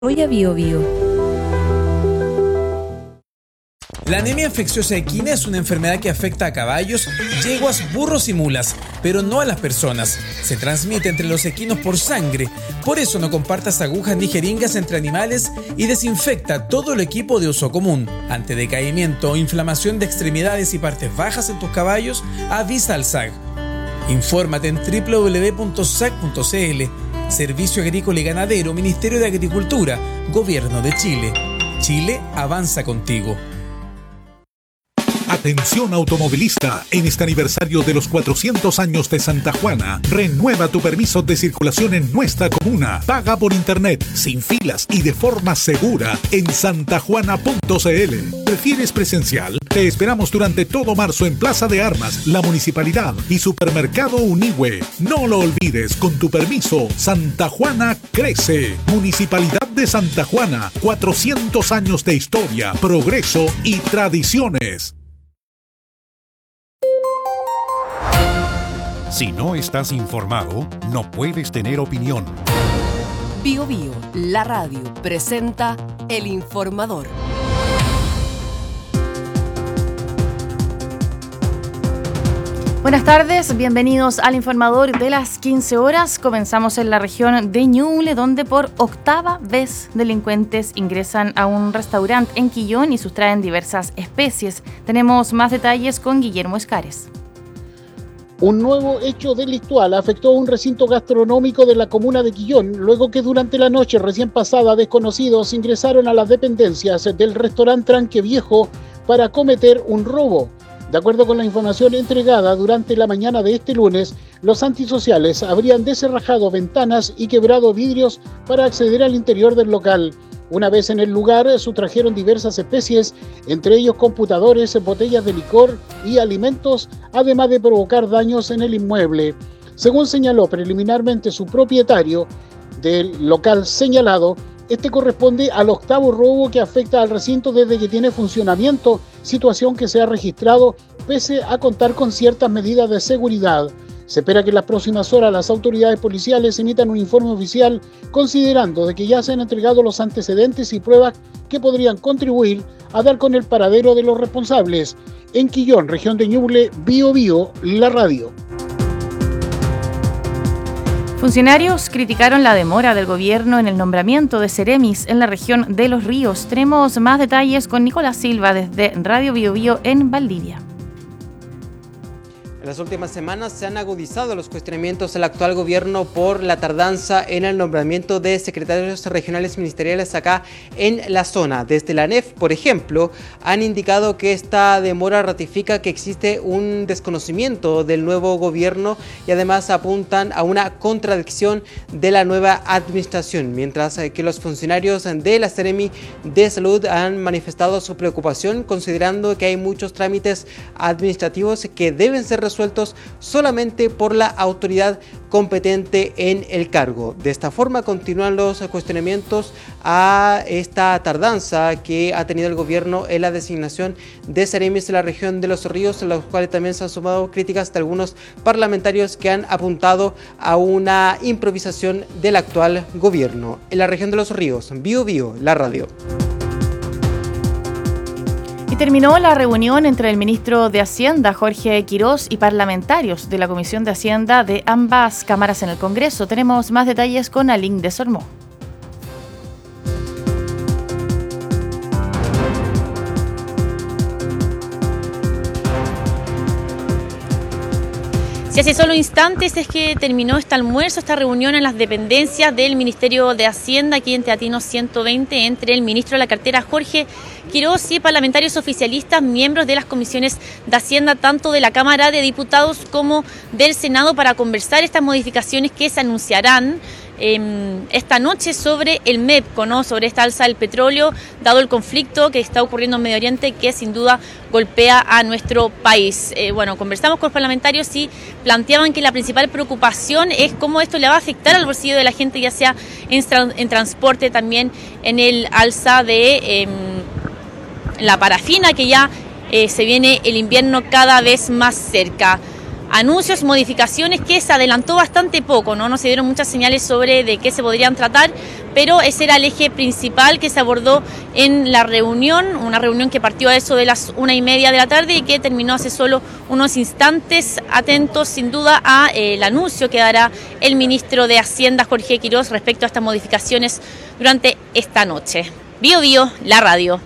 Hoy a Bio Bio. La anemia infecciosa equina es una enfermedad que afecta a caballos, yeguas, burros y mulas, pero no a las personas. Se transmite entre los equinos por sangre. Por eso no compartas agujas ni jeringas entre animales y desinfecta todo el equipo de uso común. Ante decaimiento o inflamación de extremidades y partes bajas en tus caballos, avisa al SAG. Infórmate en www.sag.cl. Servicio Agrícola y Ganadero, Ministerio de Agricultura, Gobierno de Chile. Chile avanza contigo. Atención automovilista, en este aniversario de los 400 años de Santa Juana, renueva tu permiso de circulación en nuestra comuna. Paga por internet, sin filas y de forma segura en santajuana.cl. ¿Prefieres presencial? Te esperamos durante todo marzo en Plaza de Armas, la Municipalidad y Supermercado Unigüe. No lo olvides, con tu permiso, Santa Juana crece. Municipalidad de Santa Juana, 400 años de historia, progreso y tradiciones. Si no estás informado, no puedes tener opinión. Bio Bio, la radio, presenta El Informador. Buenas tardes, bienvenidos al Informador de las 15 horas. Comenzamos en la región de Ñuble, donde por octava vez delincuentes ingresan a un restaurante en Quillón y sustraen diversas especies. Tenemos más detalles con Guillermo Escares. Un nuevo hecho delictual afectó a un recinto gastronómico de la comuna de Quillón, luego que durante la noche recién pasada desconocidos ingresaron a las dependencias del restaurante Tranque Viejo para cometer un robo. De acuerdo con la información entregada durante la mañana de este lunes, los antisociales habrían descerrajado ventanas y quebrado vidrios para acceder al interior del local. Una vez en el lugar, sustrajeron diversas especies, entre ellos computadores, botellas de licor y alimentos, además de provocar daños en el inmueble. Según señaló preliminarmente su propietario del local señalado, este corresponde al octavo robo que afecta al recinto desde que tiene funcionamiento, situación que se ha registrado pese a contar con ciertas medidas de seguridad. Se espera que en las próximas horas las autoridades policiales emitan un informe oficial considerando de que ya se han entregado los antecedentes y pruebas que podrían contribuir a dar con el paradero de los responsables. En Quillón, región de Ñuble, Bio Bio, la radio. Funcionarios criticaron la demora del gobierno en el nombramiento de Ceremis en la región de Los Ríos. Tenemos más detalles con Nicolás Silva desde Radio Bio Bio en Valdivia. En las últimas semanas se han agudizado los cuestionamientos al actual gobierno por la tardanza en el nombramiento de secretarios regionales ministeriales acá en la zona. Desde la ANEF, por ejemplo, han indicado que esta demora ratifica que existe un desconocimiento del nuevo gobierno y además apuntan a una contradicción de la nueva administración, mientras que los funcionarios de la Seremi de Salud han manifestado su preocupación considerando que hay muchos trámites administrativos que deben ser resueltos solamente por la autoridad competente en el cargo. De esta forma continúan los cuestionamientos a esta tardanza que ha tenido el gobierno en la designación de Ceremis en la región de Los Ríos, en los cuales también se han sumado críticas de algunos parlamentarios que han apuntado a una improvisación del actual gobierno. En la región de Los Ríos, Bio Bio, la radio. Y terminó la reunión entre el ministro de Hacienda, Jorge Quirós, y parlamentarios de la Comisión de Hacienda de ambas cámaras en el Congreso. Tenemos más detalles con Aline de Sormó. Si hace solo instantes es que terminó este almuerzo, esta reunión en las dependencias del Ministerio de Hacienda, aquí en Teatino 120, entre el ministro de la cartera Jorge Quirós y parlamentarios oficialistas, miembros de las comisiones de Hacienda, tanto de la Cámara de Diputados como del Senado, para conversar estas modificaciones que se anunciarán esta noche sobre el MEPCO, ¿no? Sobre esta alza del petróleo, dado el conflicto que está ocurriendo en Medio Oriente, que sin duda golpea a nuestro país. Conversamos con los parlamentarios y planteaban que la principal preocupación es cómo esto le va a afectar al bolsillo de la gente, ya sea en transporte, también en el alza de la parafina, que ya se viene el invierno cada vez más cerca. anuncios, modificaciones que se adelantó bastante poco, ¿no? No se dieron muchas señales sobre de qué se podrían tratar, pero ese era el eje principal que se abordó en la reunión, una reunión que partió a eso de las 1:30 de la tarde y que terminó hace solo unos instantes, atentos sin duda a el anuncio que dará el ministro de Hacienda, Jorge Quirós, respecto a estas modificaciones durante esta noche. Bío Bío, la radio.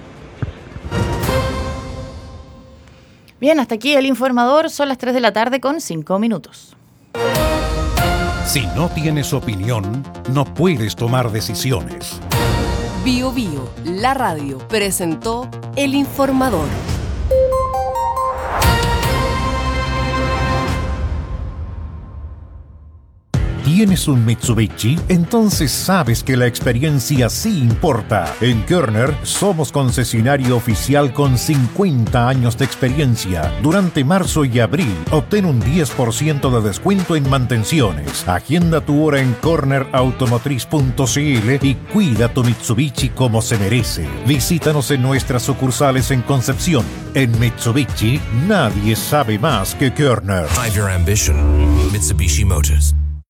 Bien, hasta aquí el informador, son las 3 de la tarde con 5 minutos. Si no tienes opinión, no puedes tomar decisiones. Bío Bío, la radio, presentó El Informador. ¿Tienes un Mitsubishi? Entonces sabes que la experiencia sí importa. En Körner somos concesionario oficial con 50 años de experiencia. Durante marzo y abril, obtén un 10% de descuento en mantenciones. Agenda tu hora en cornerautomotriz.cl y cuida tu Mitsubishi como se merece. Visítanos en nuestras sucursales en Concepción. En Mitsubishi, nadie sabe más que Körner. Drive your ambition. Mitsubishi Motors.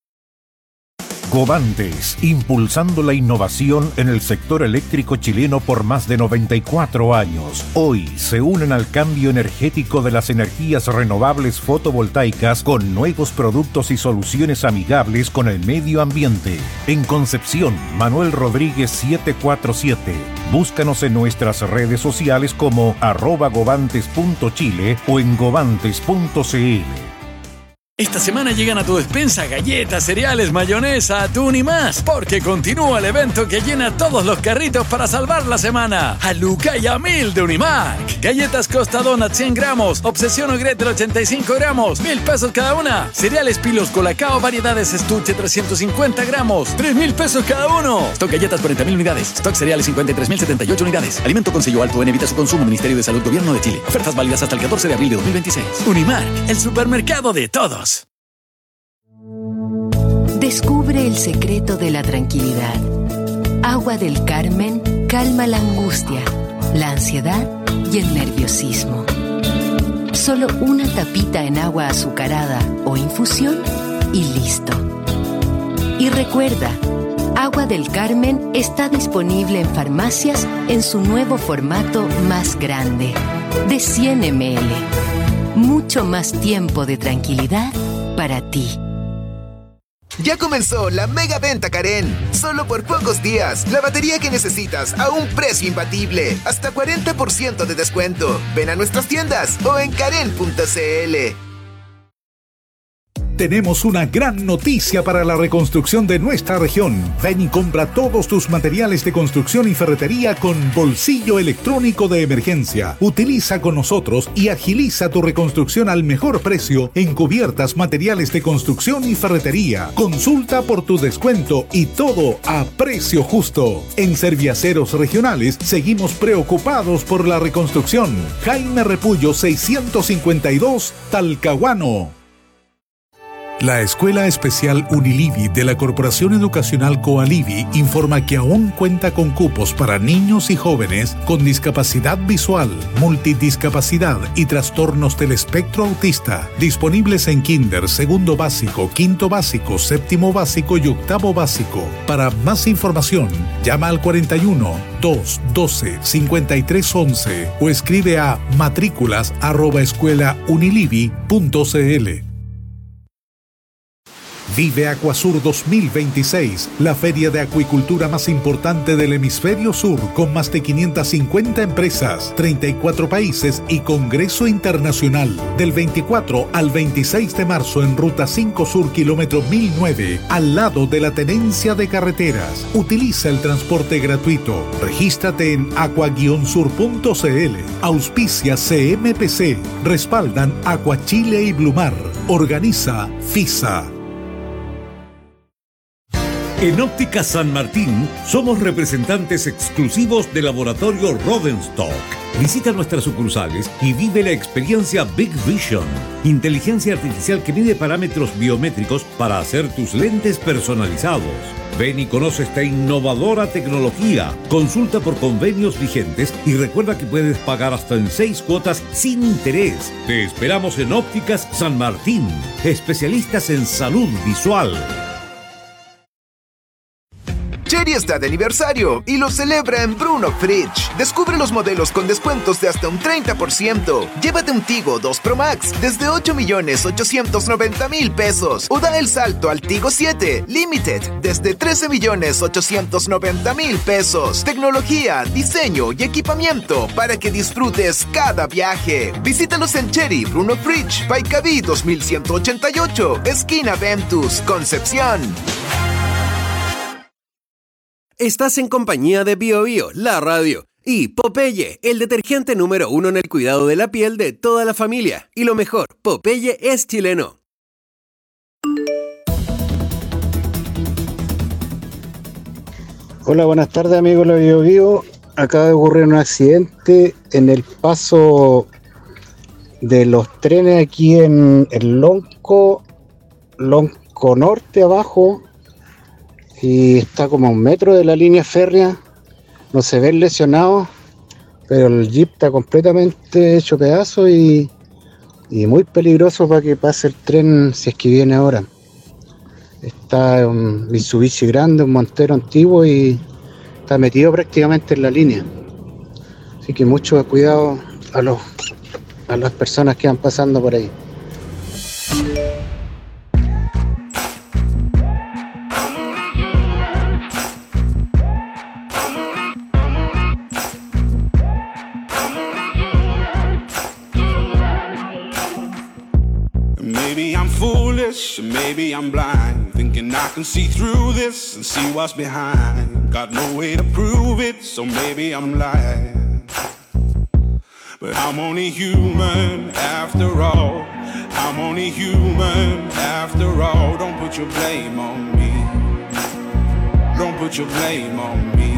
Govantes, impulsando la innovación en el sector eléctrico chileno por más de 94 años. Hoy se unen al cambio energético de las energías renovables fotovoltaicas con nuevos productos y soluciones amigables con el medio ambiente. En Concepción, Manuel Rodríguez 747. Búscanos en nuestras redes sociales como @govantes.chile o en govantes.cl. Esta semana llegan a tu despensa galletas, cereales, mayonesa, atún y más, porque continúa el evento que llena todos los carritos para salvar la semana. A Luca y a 1000 de Unimark. Galletas Costa Donut 100 gramos, Obsesión o Gretel 85 gramos, 1000 pesos cada una. Cereales Pilos Colacao, variedades estuche 350 gramos, 3000 pesos cada uno. Stock galletas 40.000 unidades, stock cereales 53.078 unidades. Alimento con sello alto en evita su consumo, Ministerio de Salud, Gobierno de Chile. Ofertas válidas hasta el 14 de abril de 2026. Unimark, el supermercado de todos. Descubre el secreto de la tranquilidad. Agua del Carmen calma la angustia, la ansiedad y el nerviosismo. Solo una tapita en agua azucarada o infusión y listo. Y recuerda, Agua del Carmen está disponible en farmacias en su nuevo formato más grande, de 100 ml. Mucho más tiempo de tranquilidad para ti. Ya comenzó la mega venta Karen. Solo por pocos días, la batería que necesitas a un precio imbatible. Hasta 40% de descuento. Ven a nuestras tiendas o en karen.cl. Tenemos una gran noticia para la reconstrucción de nuestra región. Ven y compra todos tus materiales de construcción y ferretería con bolsillo electrónico de emergencia. Utiliza con nosotros y agiliza tu reconstrucción al mejor precio en cubiertas, materiales de construcción y ferretería. Consulta por tu descuento y todo a precio justo. En Serviaceros Regionales seguimos preocupados por la reconstrucción. Jaime Repullo 652, Talcahuano. La Escuela Especial Unilivi de la Corporación Educacional Coalivi informa que aún cuenta con cupos para niños y jóvenes con discapacidad visual, multidiscapacidad y trastornos del espectro autista, disponibles en kinder, segundo básico, quinto básico, séptimo básico y octavo básico. Para más información, llama al 41 212 5311 o escribe a matrículas@escuelaunilivi.cl. Vive Acuasur 2026, la feria de acuicultura más importante del hemisferio sur, con más de 550 empresas, 34 países y congreso internacional. Del 24 al 26 de marzo en Ruta 5 Sur, kilómetro 1009, al lado de la Tenencia de Carreteras. Utiliza el transporte gratuito. Regístrate en aqua-sur.cl. Auspicia CMPC. Respaldan Aquachile y Blumar. Organiza FISA. En Óptica San Martín somos representantes exclusivos del laboratorio Rodenstock. Visita nuestras sucursales y vive la experiencia Big Vision, inteligencia artificial que mide parámetros biométricos para hacer tus lentes personalizados. Ven y conoce esta innovadora tecnología. Consulta por convenios vigentes y recuerda que puedes pagar hasta en 6 cuotas sin interés. Te esperamos en Ópticas San Martín, especialistas en salud visual. Chery está de aniversario y lo celebra en Bruno Fridge. Descubre los modelos con descuentos de hasta un 30%. Llévate un Tigo 2 Pro Max desde 8,890,000 pesos. O da el salto al Tigo 7 Limited desde 13,890,000 pesos. Tecnología, diseño y equipamiento para que disfrutes cada viaje. Visítalos en Chery, Bruno Fridge, Paicaví 2188, esquina Ventus, Concepción. Estás en compañía de BioBio, la radio, y Popeye, el detergente número 1 en el cuidado de la piel de toda la familia. Y lo mejor, Popeye es chileno. Hola, buenas tardes amigos de BioBio. Acaba de ocurrir un accidente en el paso de los trenes aquí en el Lonco Norte abajo. Y está como a 1 metro de la línea férrea. No se ven lesionados, pero el jeep está completamente hecho pedazos y muy peligroso para que pase el tren si es que viene ahora. Está un Mitsubishi grande, un Montero antiguo y está metido prácticamente en la línea. Así que mucho cuidado a las personas que van pasando por ahí. Maybe I'm blind, thinking I can see through this and see what's behind. Got no way to prove it, so maybe I'm lying. But I'm only human after all. I'm only human after all. Don't put your blame on me. Don't put your blame on me.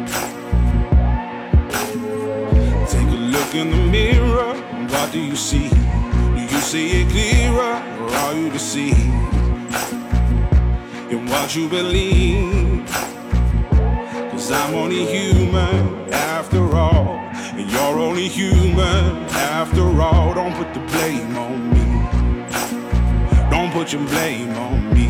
Take a look in the mirror, what do you see? Do you see it clearer, or are you deceived in what you believe? 'Cause I'm only human after all, and you're only human after all. Don't put the blame on me. Don't put your blame on me.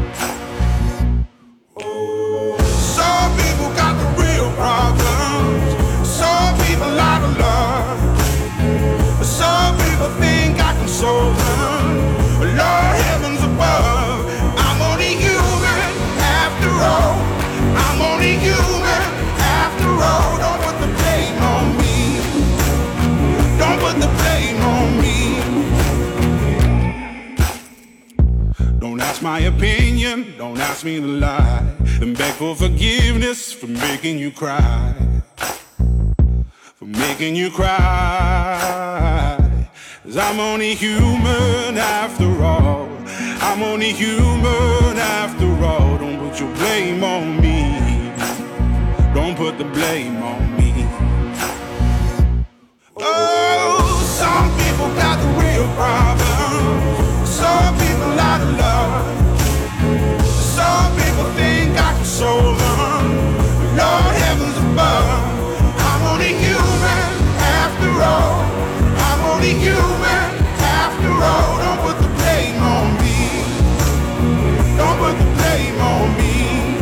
Some people got the real problems. Some people out of love. Some people think I can solve them. Lord heavens above, I'm only human after all. I'm only human after all. Don't put the blame on me. Don't put the blame on me. Don't ask my opinion, don't ask me to lie, and beg for forgiveness for making you cry. For making you cry. 'Cause I'm only human after all. I'm only human after all. Don't put your blame on me. Don't put the blame on me. Oh, some people got the real problem. Some people out of love. Some people think I can solve them. Lord heavens above, I'm only human after all. I'm only human after all. Don't put the blame on me. Don't put the blame on me.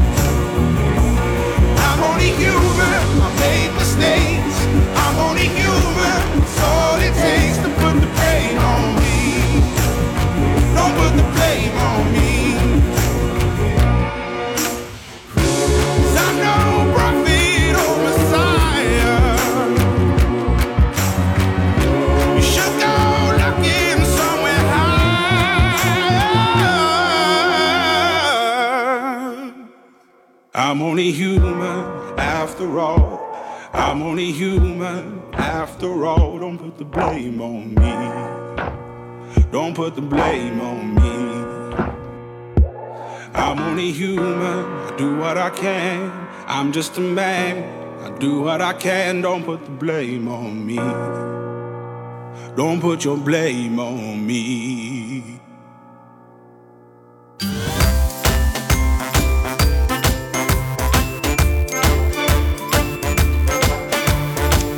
I'm only human. I made mistakes. I'm only human. It's all it takes to put the blame on me. Don't put the blame on me. 'Cause I'm no prophet or Messiah. You should go looking somewhere higher. I'm only human after all. I'm only human after all. Don't put the blame on me. Don't put the blame on me. I'm only human. I do what I can. I'm just a man. I do what I can. Don't put the blame on me. Don't put your blame on me.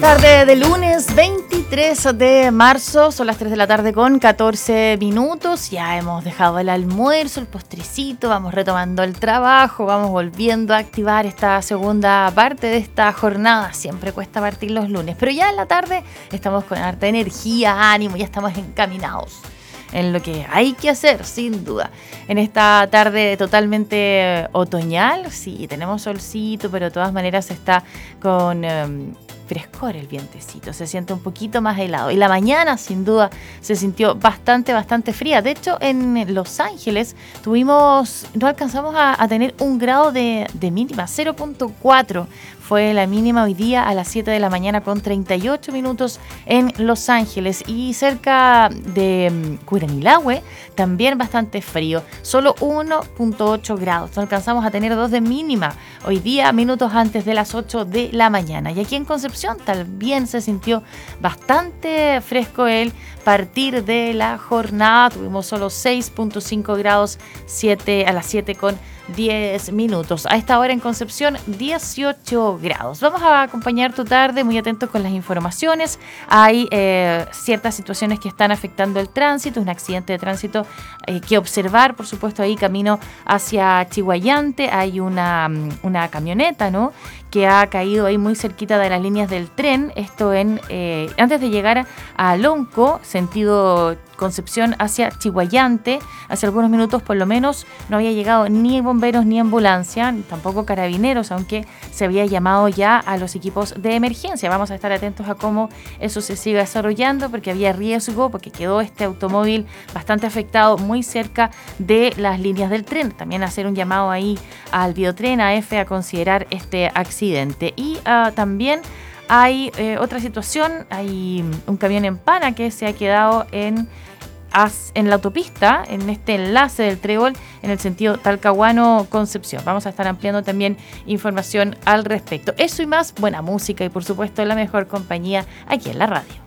Tarde de lunes 23 de marzo, son las 3 de la tarde con 14 minutos, ya hemos dejado el almuerzo, el postrecito, vamos retomando el trabajo, vamos volviendo a activar esta segunda parte de esta jornada, siempre cuesta partir los lunes, pero ya en la tarde estamos con harta energía, ánimo, ya estamos encaminados en lo que hay que hacer, sin duda. En esta tarde totalmente otoñal, sí, tenemos solcito, pero de todas maneras está con frescor el vientecito, se siente un poquito más helado. Y la mañana, sin duda, se sintió bastante fría. De hecho, en Los Ángeles no alcanzamos a tener 1 grado de mínima, 0.4. Fue la mínima hoy día a las 7 de la mañana con 38 minutos en Los Ángeles. Y cerca de Curanilahue también bastante frío, solo 1.8 grados. No alcanzamos a tener 2 de mínima hoy día, minutos antes de las 8 de la mañana. Y aquí en Concepción también se sintió bastante fresco el partir de la jornada. Tuvimos solo 6.5 grados a las 7 con 10 minutos. A esta hora en Concepción, 18 grados. Vamos a acompañar tu tarde muy atentos con las informaciones. Hay ciertas situaciones que están afectando el tránsito, un accidente de tránsito que observar, por supuesto, ahí camino hacia Chihuayante. Hay una camioneta, ¿no?, que ha caído ahí muy cerquita de las líneas del tren. Esto antes de llegar a Lonco, sentido Concepción hacia Chihuayante. Hace algunos minutos por lo menos no había llegado ni bomberos ni ambulancia, tampoco carabineros, aunque se había llamado ya a los equipos de emergencia. Vamos a estar atentos a cómo eso se sigue desarrollando, porque había riesgo, porque quedó este automóvil bastante afectado muy cerca de las líneas del tren. También hacer un llamado ahí al Biotren AF a considerar este accidente. Y también hay otra situación, hay un camión en pana que se ha quedado en la autopista, en este enlace del Trébol, en el sentido Talcahuano-Concepción. Vamos a estar ampliando también información al respecto. Eso y más, buena música y por supuesto la mejor compañía aquí en la radio.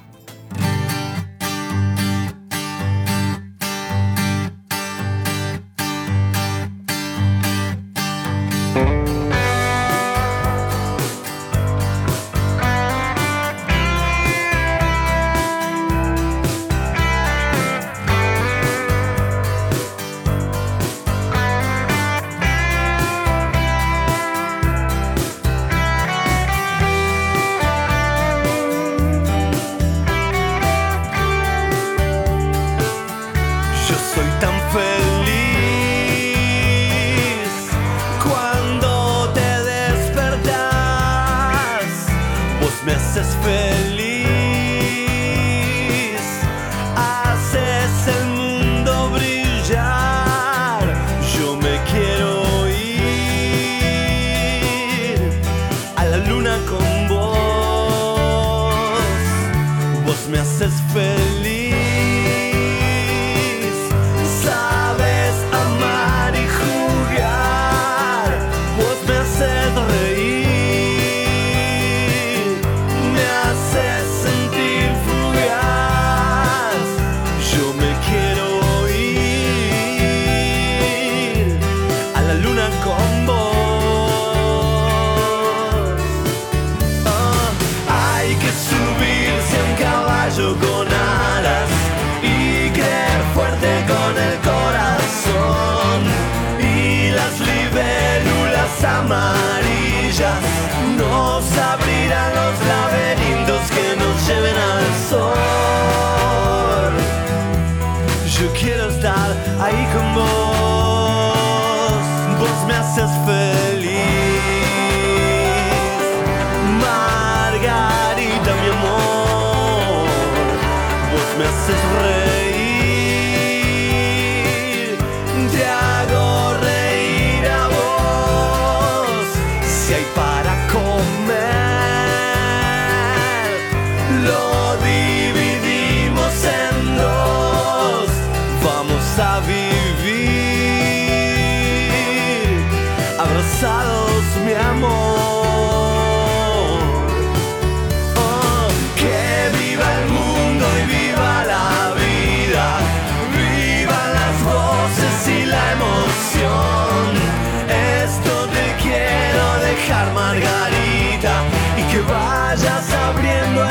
Margarita, y que vayas abriendo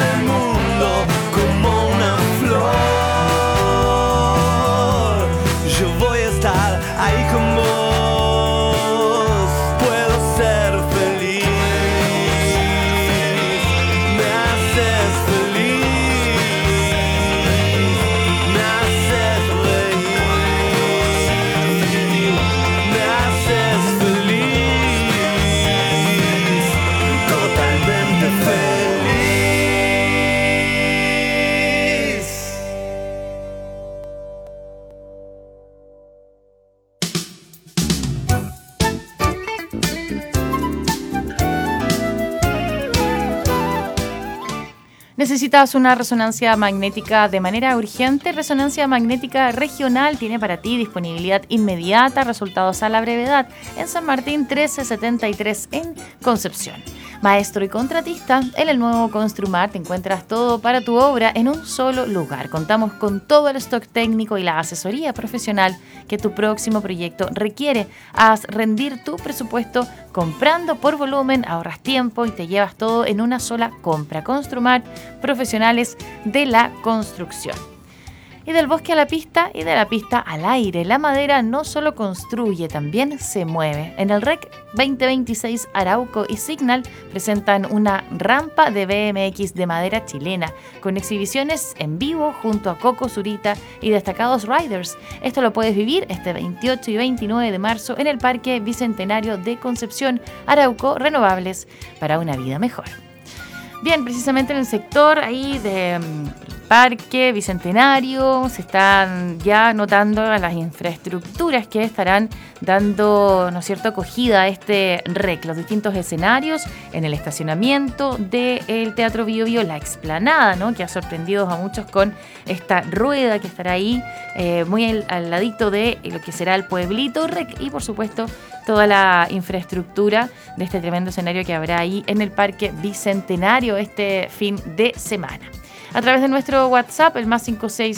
¿Necesitas una resonancia magnética de manera urgente? Resonancia Magnética Regional tiene para ti disponibilidad inmediata, resultados a la brevedad, en San Martín 1373 en Concepción. Maestro y contratista, en el nuevo Construmar te encuentras todo para tu obra en un solo lugar. Contamos con todo el stock técnico y la asesoría profesional que tu próximo proyecto requiere. Haz rendir tu presupuesto comprando por volumen, ahorras tiempo y te llevas todo en una sola compra. Construmar, profesionales de la construcción. Y del bosque a la pista y de la pista al aire. La madera no solo construye, también se mueve. En el REC 2026 Arauco y Signal presentan una rampa de BMX de madera chilena con exhibiciones en vivo junto a Coco Zurita y destacados riders. Esto lo puedes vivir este 28 y 29 de marzo en el Parque Bicentenario de Concepción. Arauco, renovables para una vida mejor. Bien, precisamente en el sector ahí de Parque Bicentenario se están ya notando las infraestructuras que estarán dando, ¿no es cierto?, acogida a este REC, los distintos escenarios en el estacionamiento del Teatro Bío Bío, la explanada, ¿no?, que ha sorprendido a muchos con esta rueda que estará ahí muy al ladito de lo que será el pueblito REC y, por supuesto, toda la infraestructura de este tremendo escenario que habrá ahí en el Parque Bicentenario este fin de semana. A través de nuestro WhatsApp, el más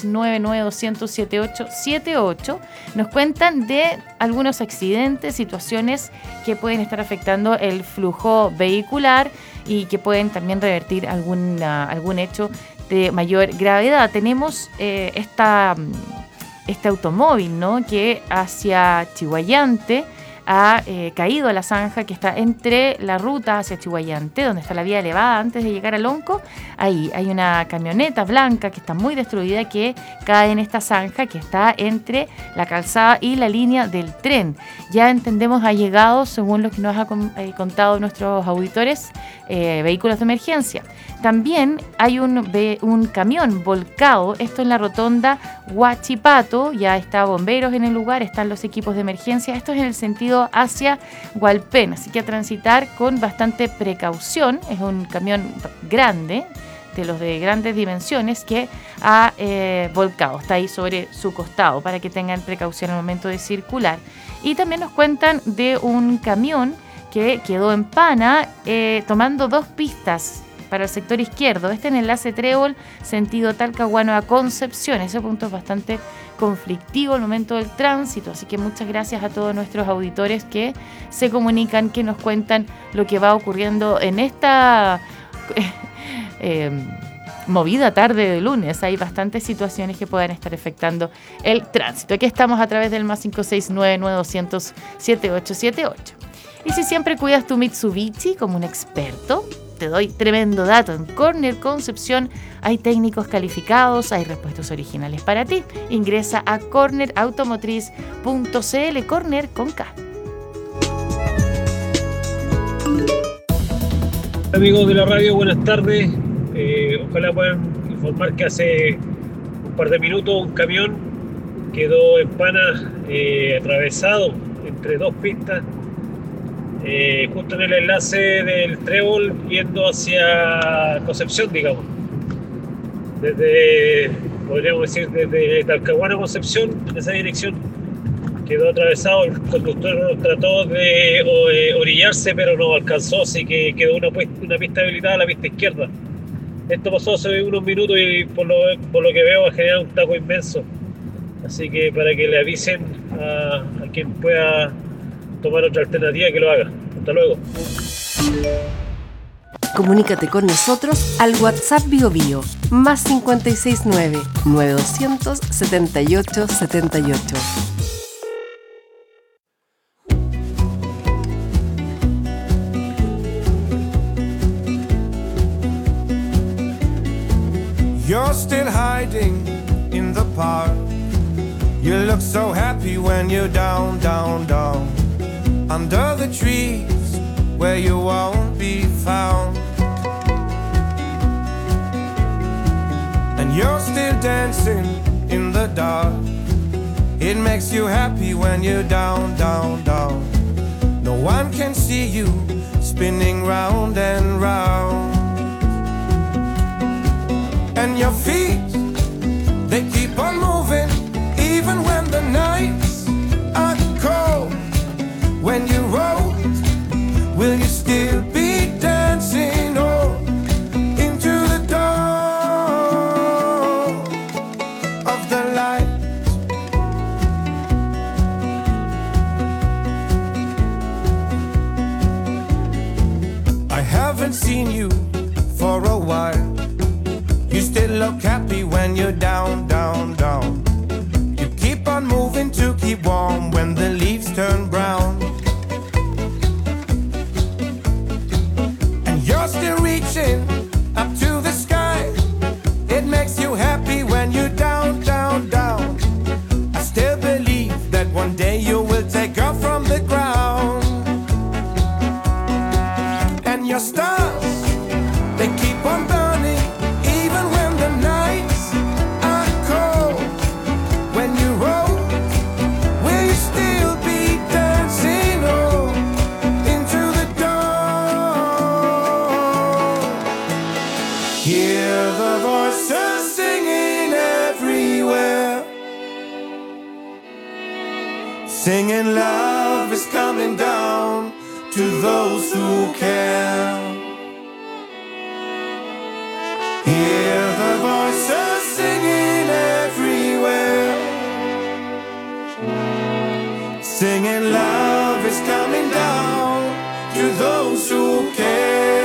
56992007878, nos cuentan de algunos accidentes, situaciones que pueden estar afectando el flujo vehicular y que pueden también revertir algún hecho de mayor gravedad. Tenemos este automóvil, ¿no?, que hacia Chihuayante ha caído a la zanja que está entre la ruta hacia Chihuayante, donde está la vía elevada antes de llegar a Lonco. Ahí hay una camioneta blanca que está muy destruida que cae en esta zanja que está entre la calzada y la línea del tren. Ya entendemos, ha llegado, según lo que nos ha contado nuestros auditores, vehículos de emergencia. También hay un camión volcado, esto en la rotonda Huachipato, ya está bomberos en el lugar, están los equipos de emergencia, esto es en el sentido hacia Hualpén, así que a transitar con bastante precaución. Es un camión grande, de los de grandes dimensiones, que ha volcado, está ahí sobre su costado para que tengan precaución al momento de circular. Y también nos cuentan de un camión que quedó en Pana tomando dos pistas para el sector izquierdo, este en enlace Trébol, sentido Talcahuano a Concepción. Ese punto es bastante conflictivo al momento del tránsito, así que muchas gracias a todos nuestros auditores que se comunican, que nos cuentan lo que va ocurriendo en esta movida tarde de lunes. Hay bastantes situaciones que puedan estar afectando el tránsito. Aquí estamos a través del más 56992007878. Y si siempre cuidas tu Mitsubishi como un experto, te doy tremendo dato. En Corner Concepción hay técnicos calificados, hay repuestos originales para ti. Ingresa a cornerautomotriz.cl, Corner con K. Amigos de la radio, buenas tardes. Ojalá puedan informar que hace un par de minutos un camión quedó en Pana atravesado entre dos pistas, justo en el enlace del Trébol yendo hacia Concepción, digamos. Podríamos decir, desde Talcahuano a Concepción, en esa dirección, quedó atravesado. El conductor trató de orillarse, pero no alcanzó, así que quedó una pista habilitada, la pista izquierda. Esto pasó hace unos minutos y por lo que veo va a generar un taco inmenso. Así que para que le avisen a quien pueda tomar otra alternativa, que lo haga. Hasta luego. Comunícate con nosotros al WhatsApp Bío Bío, más 569-9200-7878. You're still hiding in the park. You look so happy when you're down, down, down. Under the trees where you won't be found. And you're still dancing in the dark. It makes you happy when you're down, down, down. No one can see you spinning round and round. for a while. You still look happy when you're down, down, down. You keep on moving to keep warm when the leaves turn brown. And you're still reaching up to the sky. It makes you happy when you're down, down, down. I still believe that one day you will take off from the ground. And your stars, they keep on burning even when the nights are cold. When you roll, will you still be dancing on into the dawn? Hear the voices singing everywhere, singing love is coming down to those who care. Hear the voices singing everywhere, singing love is coming down to those who care.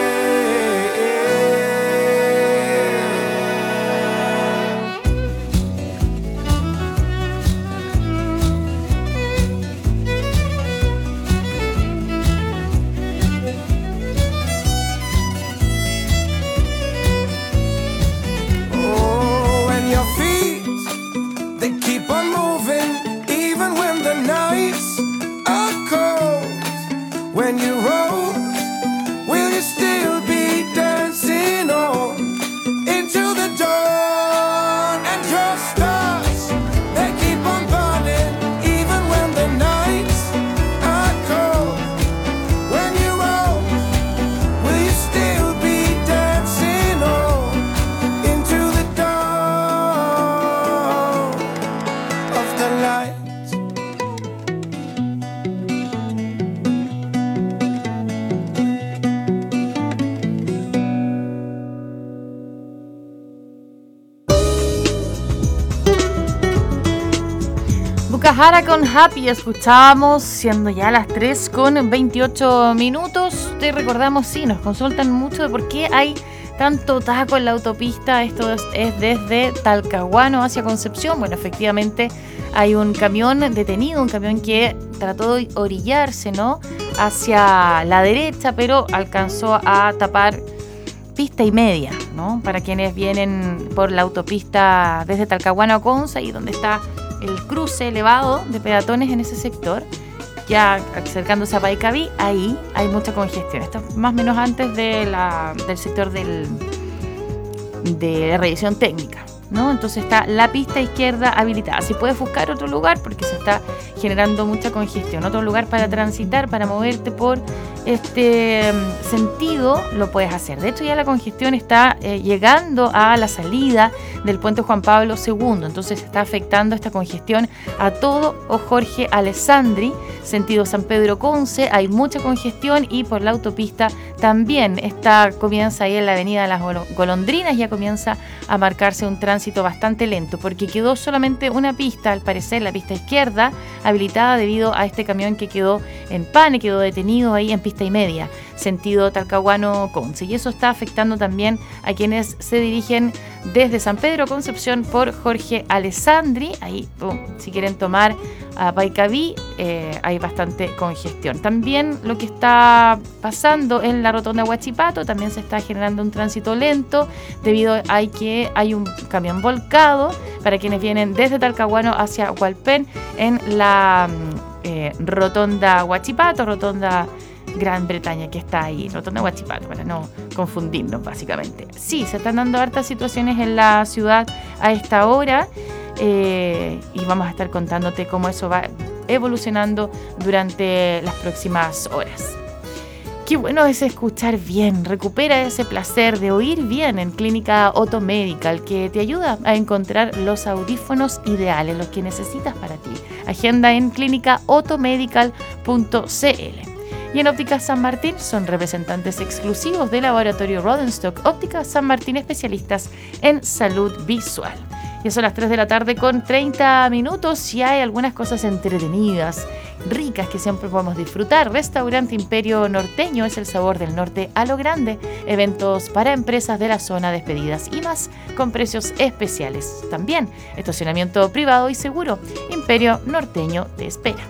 When you roll, will you still be dancing on into the dawn? And your stars, they keep on burning even when the nights are cold. When you roll, will you still be dancing on into the dawn of the light? Bukahara con Happy escuchábamos, siendo ya las 3:28. Te recordamos, sí, nos consultan mucho de por qué hay tanto taco en la autopista. Esto es desde Talcahuano hacia Concepción. Bueno, efectivamente hay un camión detenido, un camión que trató de orillarse, ¿no?, hacia la derecha, pero alcanzó a tapar pista y media, ¿no?, para quienes vienen por la autopista desde Talcahuano a Conce, y donde está el cruce elevado de peatones en ese sector, ya acercándose a Paicaví, ahí hay mucha congestión. Esto es más o menos antes del sector de la revisión técnica, ¿no? Entonces está la pista izquierda habilitada. Si puedes buscar otro lugar, porque se está generando mucha congestión, otro lugar para transitar, para moverte por este sentido, lo puedes hacer. De hecho, ya la congestión está llegando a la salida del puente Juan Pablo II, entonces está afectando esta congestión a todo Jorge Alessandri, sentido San Pedro Conce. Hay mucha congestión, y por la autopista también. Esta comienza ahí en la avenida de las Golondrinas, ya comienza a marcarse un tránsito bastante lento, porque quedó solamente una pista, al parecer la pista izquierda, habilitada debido a este camión que quedó en pane, quedó detenido ahí en pista y media, sentido Talcahuano-Conce, y eso está afectando también a quienes se dirigen desde San Pedro Concepción por Jorge Alessandri. Ahí, si quieren tomar a Paicaví, hay bastante congestión. También lo que está pasando en la rotonda Huachipato, también se está generando un tránsito lento debido a que hay un camión volcado para quienes vienen desde Talcahuano hacia Hualpén en la rotonda Huachipato, rotonda Gran Bretaña, que está ahí, rotonda Huachipato, para no confundirnos básicamente. Sí, se están dando hartas situaciones en la ciudad a esta hora, y vamos a estar contándote cómo eso va evolucionando durante las próximas horas. Qué bueno es escuchar bien. Recupera ese placer de oír bien en Clínica Otto Medical, que te ayuda a encontrar los audífonos ideales, los que necesitas para ti. Agenda en clínicaotomedical.cl. Y en Óptica San Martín son representantes exclusivos del laboratorio Rodenstock Óptica San Martín, especialistas en salud visual. Ya son las 3 de la tarde con 30 minutos y hay algunas cosas entretenidas, ricas que siempre podemos disfrutar. Restaurante Imperio Norteño es el sabor del norte a lo grande. Eventos para empresas de la zona, despedidas y más con precios especiales. También estacionamiento privado y seguro. Imperio Norteño te espera.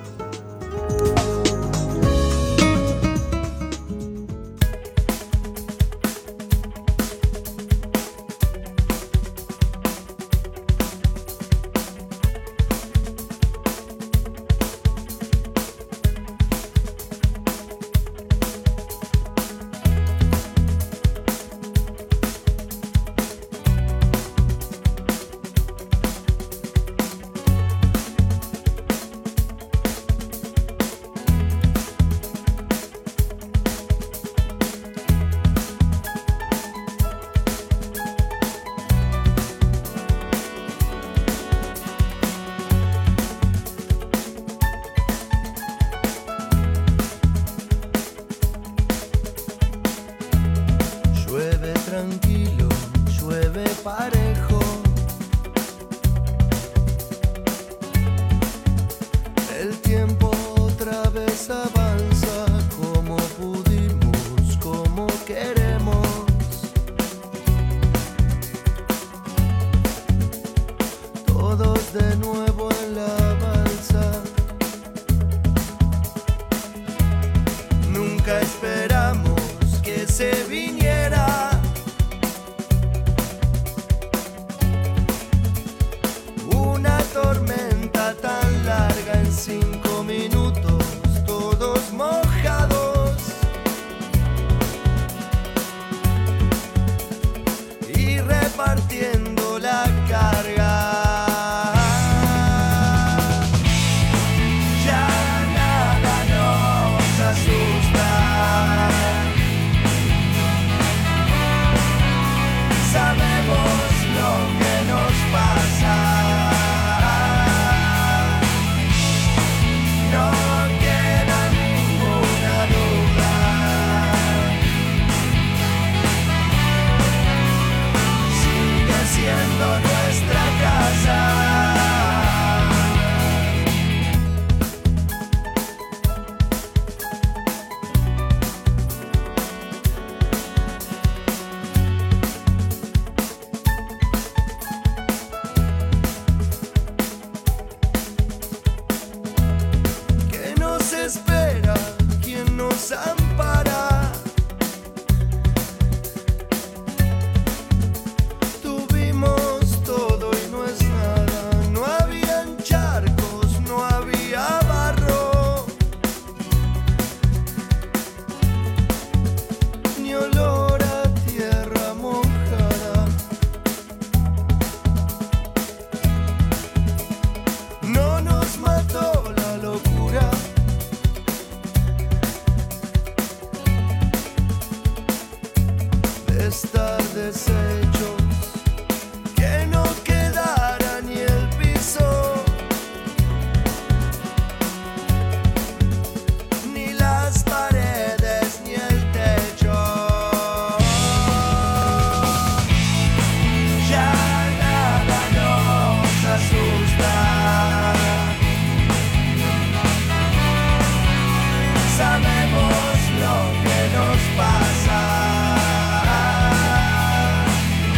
Sabemos lo que nos pasa.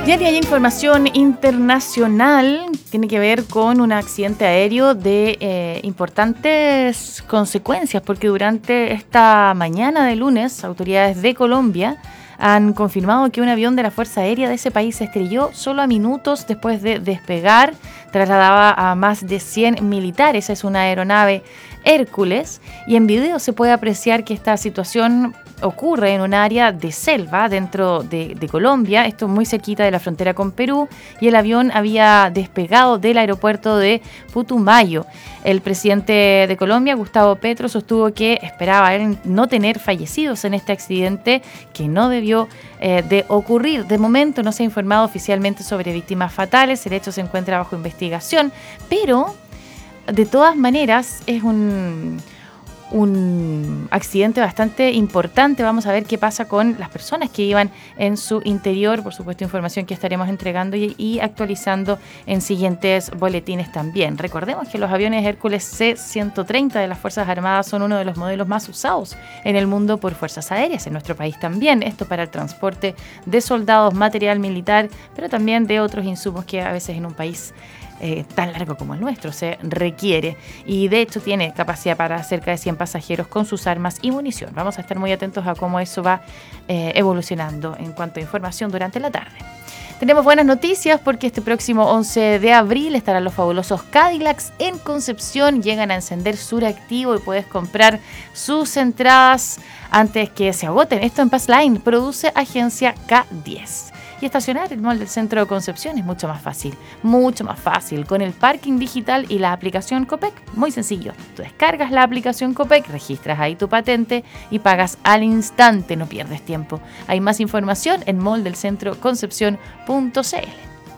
Bien, y hay información internacional, tiene que ver con un accidente aéreo de importantes consecuencias, porque durante esta mañana de lunes, autoridades de Colombia han confirmado que un avión de la Fuerza Aérea de ese país se estrelló solo a minutos después de despegar. Trasladaba a más de 100 militares, es una aeronave Hércules, y en video se puede apreciar que esta situación ocurre en un área de selva dentro de Colombia, esto muy cerquita de la frontera con Perú, y el avión había despegado del aeropuerto de Putumayo. El presidente de Colombia, Gustavo Petro, sostuvo que esperaba él no tener fallecidos en este accidente que no debió de ocurrir. De momento no se ha informado oficialmente sobre víctimas fatales, el hecho se encuentra bajo investigación, pero de todas maneras es un accidente bastante importante. Vamos a ver qué pasa con las personas que iban en su interior. Por supuesto, información que estaremos entregando y actualizando en siguientes boletines también. Recordemos que los aviones Hércules C-130 de las Fuerzas Armadas son uno de los modelos más usados en el mundo por fuerzas aéreas, en nuestro país también. Esto para el transporte de soldados, material militar, pero también de otros insumos que a veces en un país tan largo como el nuestro se requiere, y de hecho tiene capacidad para cerca de 100 pasajeros con sus armas y munición. Vamos a estar muy atentos a cómo eso va evolucionando en cuanto a información durante la tarde. Tenemos buenas noticias porque este próximo 11 de abril estarán los fabulosos Cadillacs en Concepción. Llegan a encender Suractivo y puedes comprar sus entradas antes que se agoten. Esto en Pass Line, produce Agencia K10. Y estacionar el mall del centro de Concepción es mucho más fácil con el parking digital y la aplicación Copec. Muy sencillo, tú descargas la aplicación Copec, registras ahí tu patente y pagas al instante, no pierdes tiempo. Hay más información en malldelcentroconcepción.cl.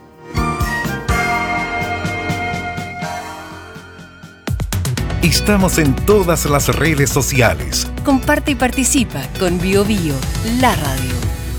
Estamos en todas las redes sociales. Comparte y participa con BioBio, la radio.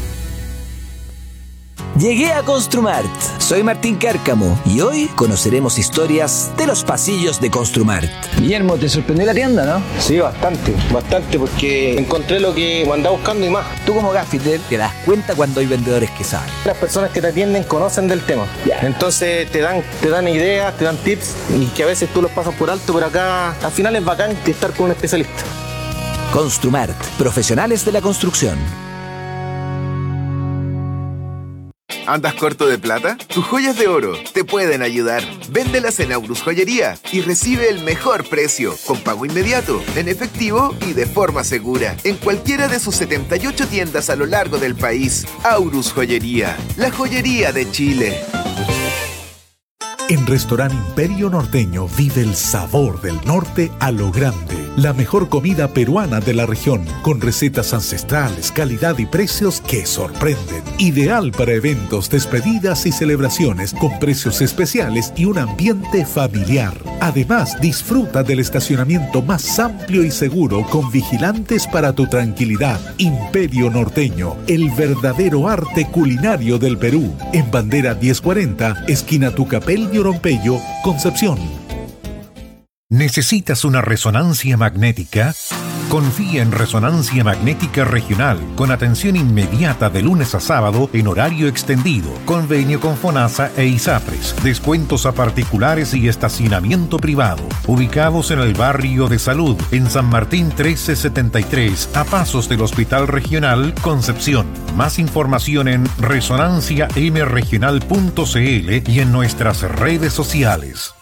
Llegué a Construmart. Soy Martín Cárcamo y hoy conoceremos historias de los pasillos de Construmart. Guillermo, ¿te sorprendió la tienda, no? Sí, bastante, porque encontré lo que andaba buscando y más. Tú como gaffiter te das cuenta cuando hay vendedores que saben. Las personas que te atienden conocen del tema. Entonces te dan ideas, te dan tips y que a veces tú los pasas por alto, pero acá al final es bacán estar con un especialista. Construmart, profesionales de la construcción. ¿Andas corto de plata? Tus joyas de oro te pueden ayudar. Véndelas en Aurus Joyería y recibe el mejor precio, con pago inmediato, en efectivo y de forma segura, en cualquiera de sus 78 tiendas a lo largo del país. Aurus Joyería, la joyería de Chile. En Restaurante Imperio Norteño vive el sabor del norte a lo grande. La mejor comida peruana de la región, con recetas ancestrales, calidad y precios que sorprenden. Ideal para eventos, despedidas y celebraciones, con precios especiales y un ambiente familiar. Además, disfruta del estacionamiento más amplio y seguro, con vigilantes para tu tranquilidad. Imperio Norteño, el verdadero arte culinario del Perú. En Bandera 1040, esquina Tucapel y Orompeyo, Concepción. ¿Necesitas una resonancia magnética? Confía en Resonancia Magnética Regional, con atención inmediata de lunes a sábado en horario extendido, convenio con FONASA e ISAPRES, descuentos a particulares y estacionamiento privado. Ubicados en el barrio de Salud, en San Martín 1373, a pasos del Hospital Regional Concepción. Más información en resonanciamregional.cl y en nuestras redes sociales.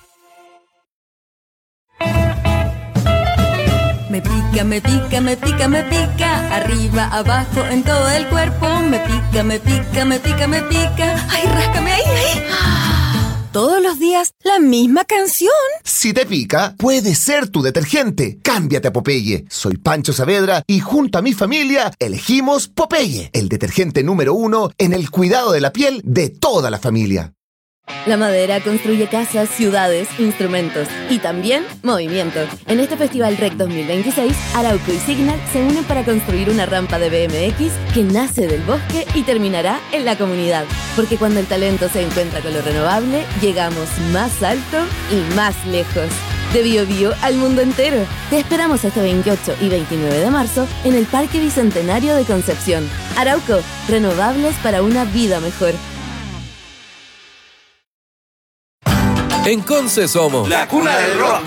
Me pica, me pica, me pica, me pica, arriba, abajo, en todo el cuerpo. Me pica, me pica, me pica, me pica. Ay, ráscame ahí, ahí. Todos los días, la misma canción. Si te pica, puede ser tu detergente. Cámbiate a Popeye. Soy Pancho Saavedra y junto a mi familia elegimos Popeye, el detergente número 1 en el cuidado de la piel de toda la familia. La madera construye casas, ciudades, instrumentos y también movimiento. En este Festival REC 2026, Arauco y Signal se unen para construir una rampa de BMX que nace del bosque y terminará en la comunidad. Porque cuando el talento se encuentra con lo renovable, llegamos más alto y más lejos. De BioBio al mundo entero. Te esperamos este 28 y 29 de marzo en el Parque Bicentenario de Concepción. Arauco, renovables para una vida mejor. En Conce somos la cuna del rock.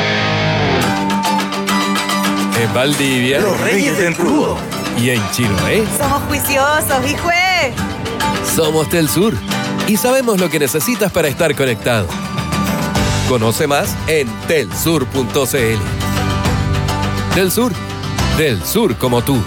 En Valdivia, los reyes del crudo. Y en Chiloé, somos juiciosos, hijo. Somos Telsur y sabemos lo que necesitas para estar conectado. Conoce más en telsur.cl. Telsur, del sur como tú.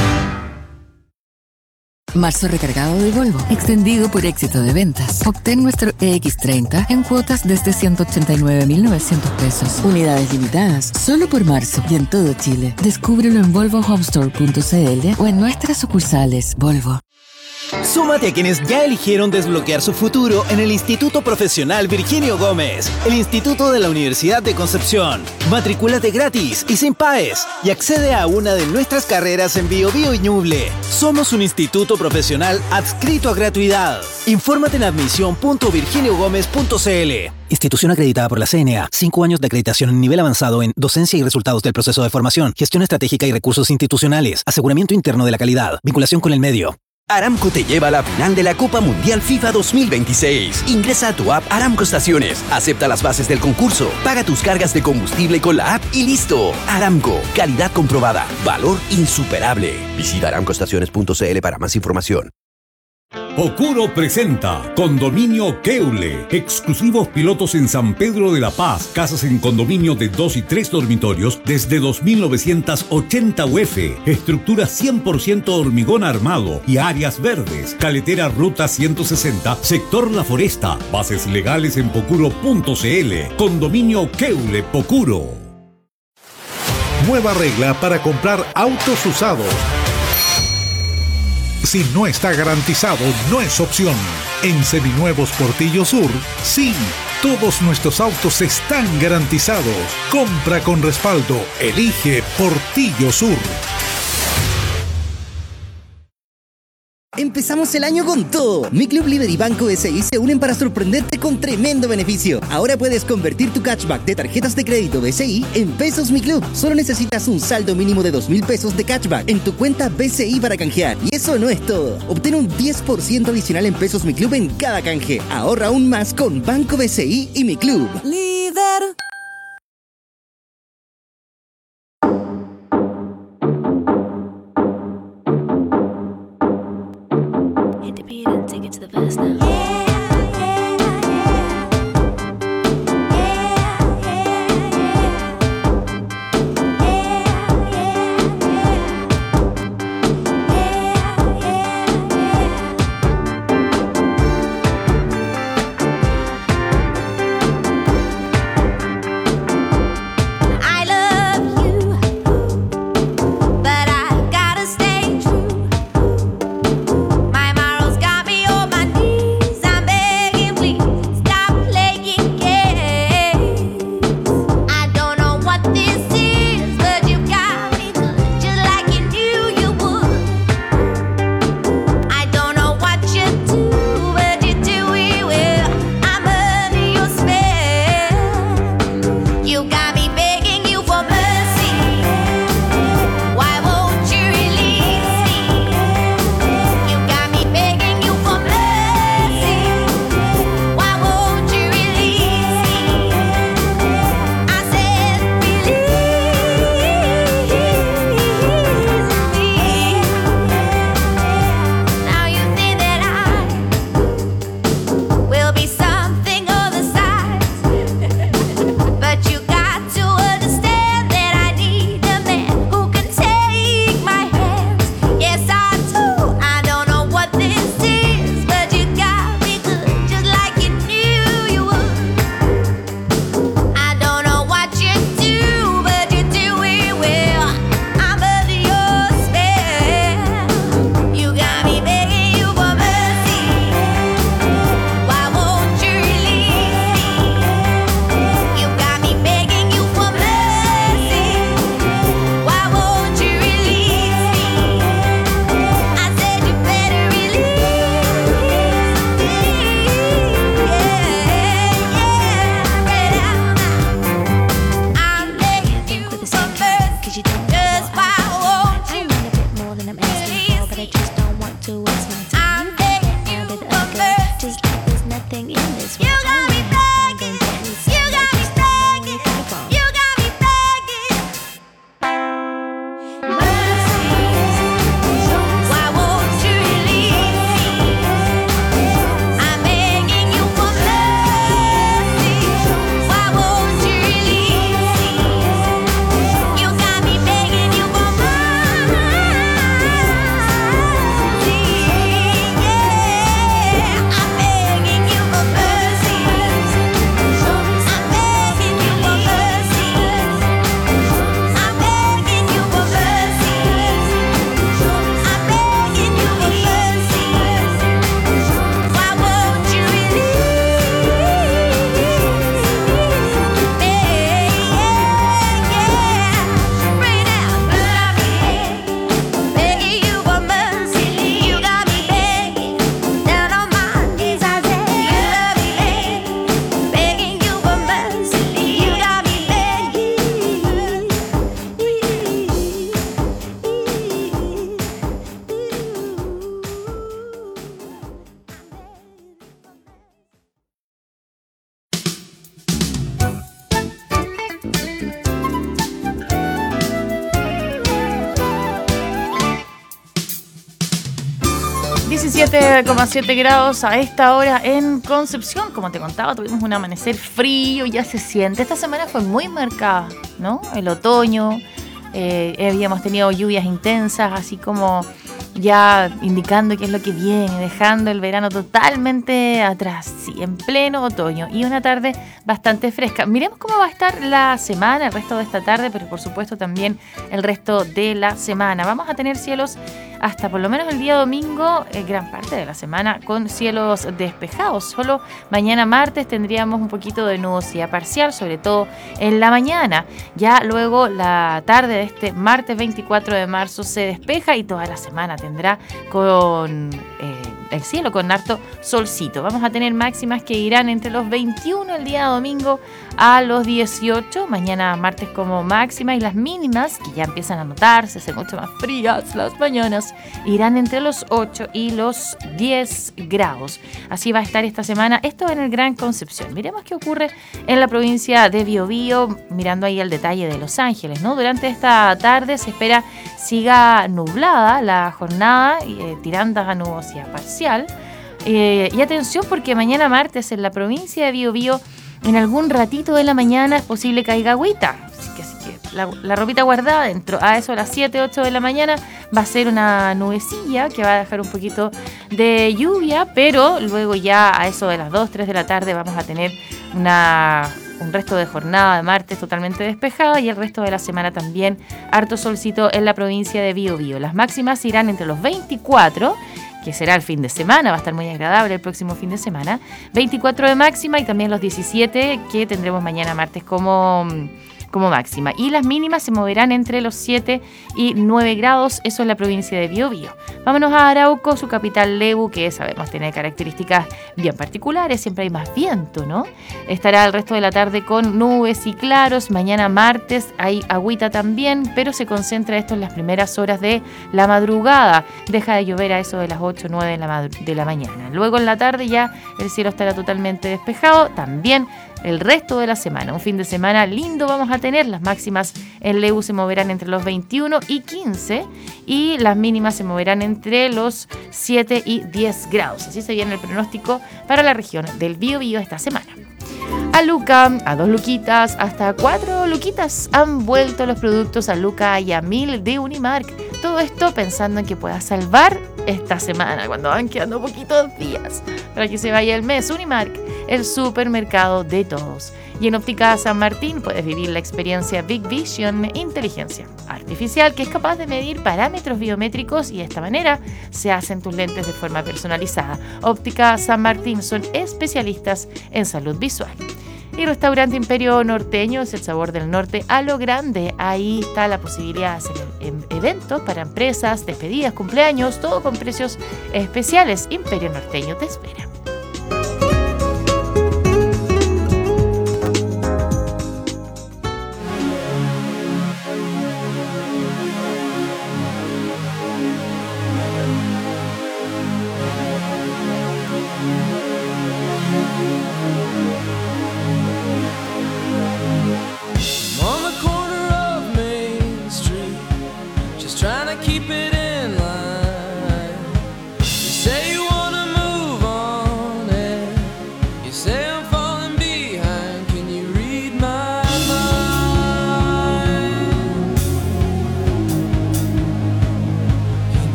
Marzo recargado de Volvo, extendido por éxito de ventas. Obtén nuestro EX30 en cuotas desde 189.900 pesos. Unidades limitadas, solo por marzo y en todo Chile. Descúbrelo en volvohomestore.cl o en nuestras sucursales Volvo. Súmate a quienes ya eligieron desbloquear su futuro en el Instituto Profesional Virginio Gómez, el Instituto de la Universidad de Concepción. Matricúlate gratis y sin PAES y accede a una de nuestras carreras en Bio Bio y Ñuble. Somos un instituto profesional adscrito a gratuidad. Infórmate en admisión.virginiogomez.cl. Institución acreditada por la CNA. 5 años de acreditación en nivel avanzado en docencia y resultados del proceso de formación, gestión estratégica y recursos institucionales, aseguramiento interno de la calidad, vinculación con el medio. Aramco te lleva a la final de la Copa Mundial FIFA 2026. Ingresa a tu app Aramco Estaciones, acepta las bases del concurso, paga tus cargas de combustible con la app y listo. Aramco, calidad comprobada, valor insuperable. Visita aramcoestaciones.cl para más información. Pocuro presenta Condominio Keule. Exclusivos pilotos en San Pedro de la Paz. Casas en condominio de 2 y 3 dormitorios desde 2.980 UF. Estructura 100% hormigón armado y áreas verdes. Caletera Ruta 160, sector La Foresta. Bases legales en pocuro.cl. Condominio Keule Pocuro. Nueva regla para comprar autos usados. Si no está garantizado, no es opción. En Seminuevos Portillo Sur, sí, todos nuestros autos están garantizados. Compra con respaldo. Elige Portillo Sur. Empezamos el año con todo. Mi Club Líder y Banco BCI se unen para sorprenderte con tremendo beneficio. Ahora puedes convertir tu cashback de tarjetas de crédito BCI en pesos Mi Club. Solo necesitas un saldo mínimo de 2.000 pesos de cashback en tu cuenta BCI para canjear. Y eso no es todo. Obtén un 10% adicional en pesos Mi Club en cada canje. Ahorra aún más con Banco BCI y Mi Club. Líder. My morals got me on my knees. 17,7 grados a esta hora en Concepción. Como te contaba, tuvimos un amanecer frío, ya se siente. Esta semana fue muy marcada, ¿no? El otoño, habíamos tenido lluvias intensas, así como ya indicando qué es lo que viene, dejando el verano totalmente atrás, sí, en pleno otoño, y una tarde bastante fresca. Miremos cómo va a estar la semana, el resto de esta tarde, pero por supuesto también el resto de la semana. Vamos a tener cielos hasta por lo menos el día domingo, gran parte de la semana con cielos despejados. Solo mañana martes tendríamos un poquito de nubosidad parcial, sobre todo en la mañana. Ya luego la tarde de este martes 24 de marzo se despeja y toda la semana tendrá con el cielo con harto solcito. Vamos a tener máximas que irán entre los 21 el día domingo a los 18, mañana martes como máxima, y las mínimas, que ya empiezan a notarse, se mucho más frías las mañanas, irán entre los 8 y los 10 grados. Así va a estar esta semana, esto en el Gran Concepción. Miremos qué ocurre en la provincia de Biobío, mirando ahí el detalle de Los Ángeles, ¿no? Durante esta tarde se espera siga nublada la jornada, tirando a nubosidad parcial. Y atención, porque mañana martes en la provincia de Biobío, en algún ratito de la mañana es posible que caiga agüita. Así que la ropita guardada dentro. A eso a las 7, 8 de la mañana va a ser una nubecilla que va a dejar un poquito de lluvia, pero luego ya a eso de las 2, 3 de la tarde vamos a tener un resto de jornada de martes totalmente despejada, y el resto de la semana también harto solcito en la provincia de Biobío. Las máximas irán entre los 24, que será el fin de semana, va a estar muy agradable el próximo fin de semana, 24 de máxima, y también los 17 que tendremos mañana martes como máxima. Y las mínimas se moverán entre los 7 y 9 grados, eso en la provincia de Biobío. Vámonos a Arauco, su capital Lebu, que sabemos tiene características bien particulares, siempre hay más viento, ¿no? Estará el resto de la tarde con nubes y claros. Mañana martes hay agüita también, pero se concentra esto en las primeras horas de la madrugada. Deja de llover a eso de las 8 o 9 de la mañana. Luego en la tarde ya el cielo estará totalmente despejado, también el resto de la semana. Un fin de semana lindo vamos a tener. Las máximas en Lebu se moverán entre los 21 y 15, y las mínimas se moverán entre los 7 y 10 grados. Así se viene el pronóstico para la región del Biobío esta semana. A Luca, a 2 luquitas, hasta 4 luquitas han vuelto los productos a Luca y a 1000 de Unimark. Todo esto pensando en que puedas salvar esta semana, cuando van quedando poquitos días para que se vaya el mes. Unimark, el supermercado de todos. Y en Óptica San Martín puedes vivir la experiencia Big Vision, inteligencia artificial que es capaz de medir parámetros biométricos, y de esta manera se hacen tus lentes de forma personalizada. Óptica San Martín son especialistas en salud visual. Y Restaurante Imperio Norteño es el sabor del norte a lo grande. Ahí está la posibilidad de hacer eventos para empresas, despedidas, cumpleaños, todo con precios especiales. Imperio Norteño te espera.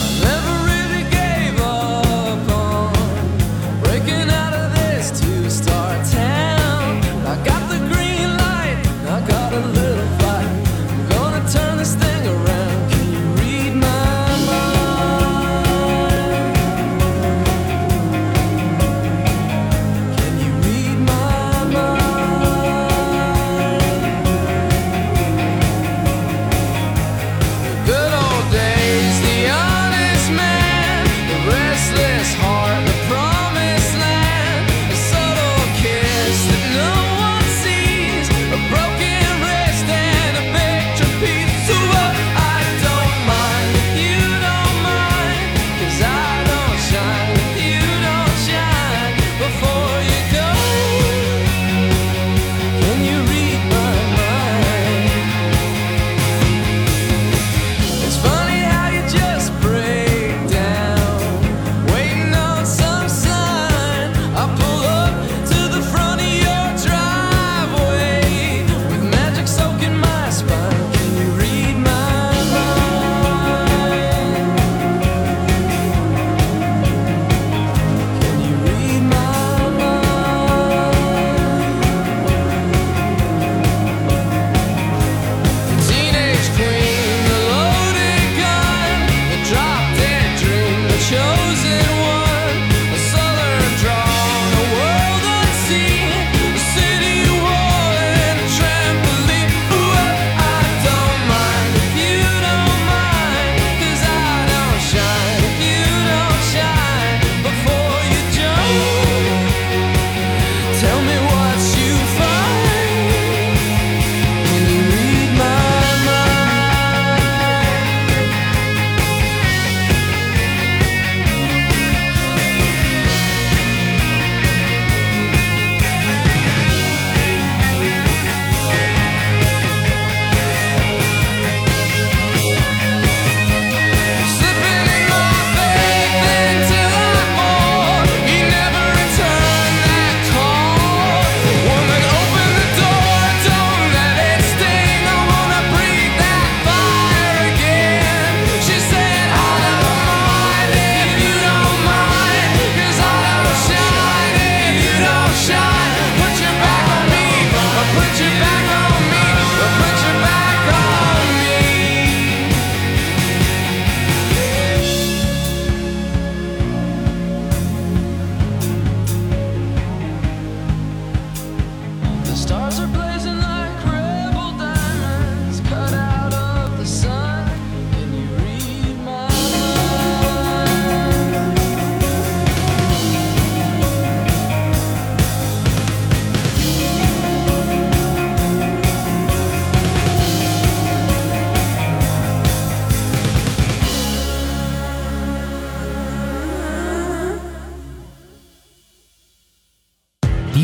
Start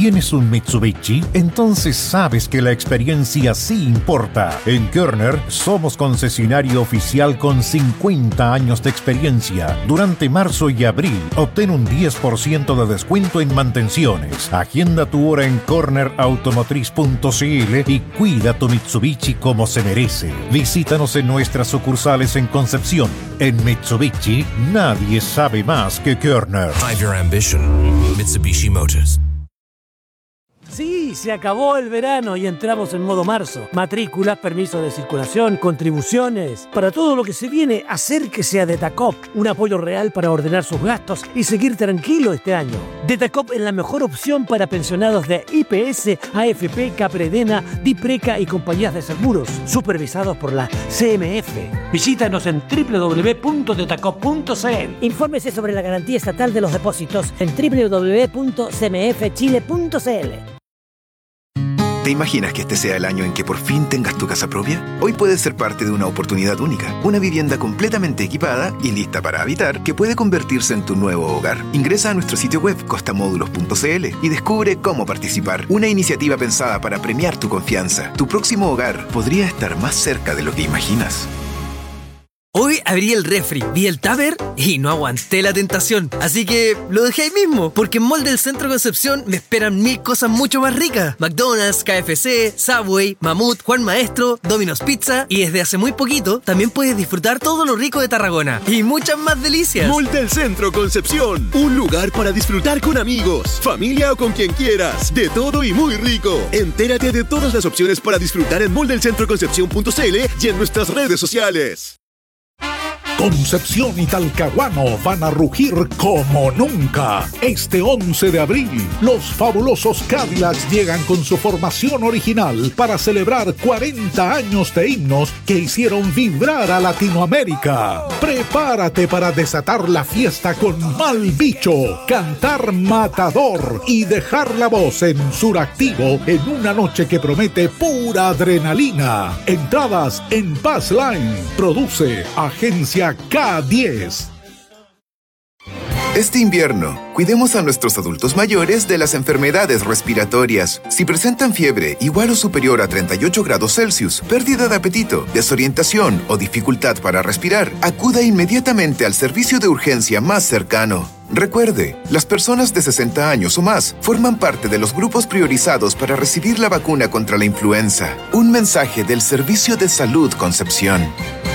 ¿Tienes un Mitsubishi? Entonces sabes que la experiencia sí importa. En Körner somos concesionario oficial con 50 años de experiencia. Durante marzo y abril, obtén un 10% de descuento en mantenciones. Agenda tu hora en cornerautomotriz.cl y cuida tu Mitsubishi como se merece. Visítanos en nuestras sucursales en Concepción. En Mitsubishi, nadie sabe más que Körner. Find your ambition. Mitsubishi Motors. Sí, se acabó el verano y entramos en modo marzo. Matrículas, permisos de circulación, contribuciones. Para todo lo que se viene, acérquese a Detacop. Un apoyo real para ordenar sus gastos y seguir tranquilo este año. Detacop es la mejor opción para pensionados de IPS, AFP, Capredena, Dipreca y compañías de seguros, supervisados por la CMF. Visítanos en www.detacop.cl. Infórmese sobre la garantía estatal de los depósitos en www.cmfchile.cl. ¿Te imaginas que este sea el año en que por fin tengas tu casa propia? Hoy puedes ser parte de una oportunidad única, una vivienda completamente equipada y lista para habitar que puede convertirse en tu nuevo hogar. Ingresa a nuestro sitio web costamódulos.cl y descubre cómo participar. Una iniciativa pensada para premiar tu confianza. Tu próximo hogar podría estar más cerca de lo que imaginas. Hoy abrí el refri, vi el tupper y no aguanté la tentación. Así que lo dejé ahí mismo, porque en Mall del Centro Concepción me esperan 1000 cosas mucho más ricas. McDonald's, KFC, Subway, Mamut, Juan Maestro, Domino's Pizza. Y desde hace muy poquito también puedes disfrutar todo lo rico de Tarragona. Y muchas más delicias. Mall del Centro Concepción. Un lugar para disfrutar con amigos, familia o con quien quieras. De todo y muy rico. Entérate de todas las opciones para disfrutar en moldelcentroconcepcion.cl y en nuestras redes sociales. Concepción y Talcahuano van a rugir como nunca. Este 11 de abril, los fabulosos Cadillacs llegan con su formación original para celebrar 40 años de himnos que hicieron vibrar a Latinoamérica. Prepárate para desatar la fiesta con Mal Bicho, cantar Matador y dejar la voz en Suractivo en una noche que promete pura adrenalina. Entradas en Pass Line. Produce Agencia K10. Este invierno, cuidemos a nuestros adultos mayores de las enfermedades respiratorias. Si presentan fiebre igual o superior a 38 grados Celsius, pérdida de apetito, desorientación o dificultad para respirar, acuda inmediatamente al servicio de urgencia más cercano. Recuerde, las personas de 60 años o más forman parte de los grupos priorizados para recibir la vacuna contra la influenza. Un mensaje del Servicio de Salud Concepción.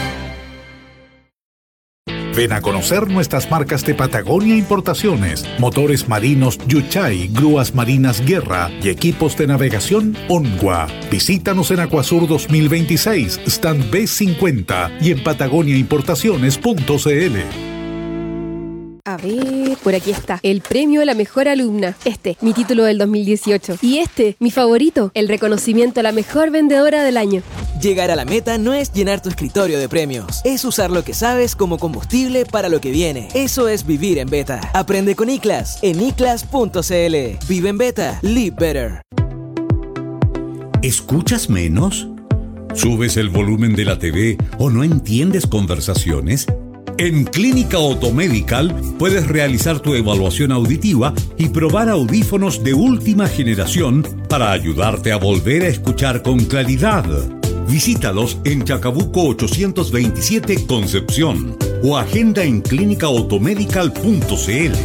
Ven a conocer nuestras marcas de Patagonia Importaciones, motores marinos Yuchay, grúas marinas Guerra y equipos de navegación Onwa. Visítanos en Acuasur 2026, stand B50 y en patagoniaimportaciones.cl. A ver, por aquí está. El premio a la mejor alumna. Mi título del 2018. Y mi favorito, el reconocimiento a la mejor vendedora del año. Llegar a la meta no es llenar tu escritorio de premios. Es usar lo que sabes como combustible para lo que viene. Eso es vivir en beta. Aprende con ICLAS en iclas.cl. Vive en beta. Live better. ¿Escuchas menos? ¿Subes el volumen de la TV o no entiendes conversaciones? En Clínica Automedical puedes realizar tu evaluación auditiva y probar audífonos de última generación para ayudarte a volver a escuchar con claridad. Visítalos en Chacabuco 827 Concepción o agenda en clínicaautomedical.cl.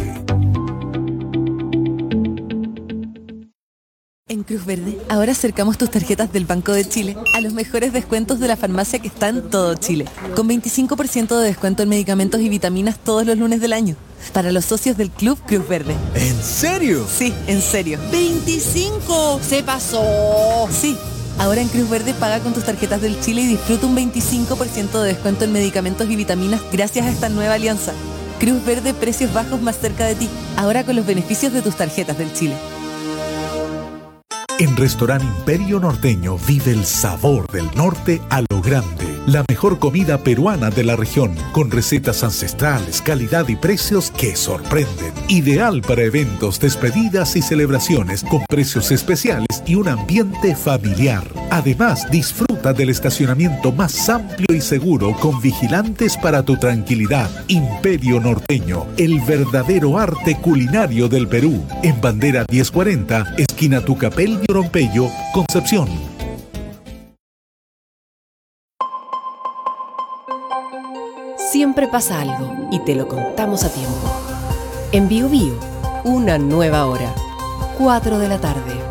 En Cruz Verde, ahora acercamos tus tarjetas del Banco de Chile a los mejores descuentos de la farmacia que está en todo Chile, con 25% de descuento en medicamentos y vitaminas todos los lunes del año, para los socios del Club Cruz Verde. ¿En serio? Sí, en serio. ¡25! ¡Se pasó! Sí. Ahora en Cruz Verde paga con tus tarjetas del Chile y disfruta un 25% de descuento en medicamentos y vitaminas gracias a esta nueva alianza. Cruz Verde, precios bajos más cerca de ti, ahora con los beneficios de tus tarjetas del Chile. En Restaurante Imperio Norteño vive el sabor del norte a lo grande. La mejor comida peruana de la región, con recetas ancestrales, calidad y precios que sorprenden. Ideal para eventos, despedidas y celebraciones, con precios especiales y un ambiente familiar. Además, disfruta disfruta del estacionamiento más amplio y seguro con vigilantes para tu tranquilidad. Imperio Norteño, el verdadero arte culinario del Perú. En Bandera 1040, esquina Tucapel y Orompeyo, Concepción. Siempre pasa algo y te lo contamos a tiempo. En Bio Bio, una nueva hora. 4 de la tarde.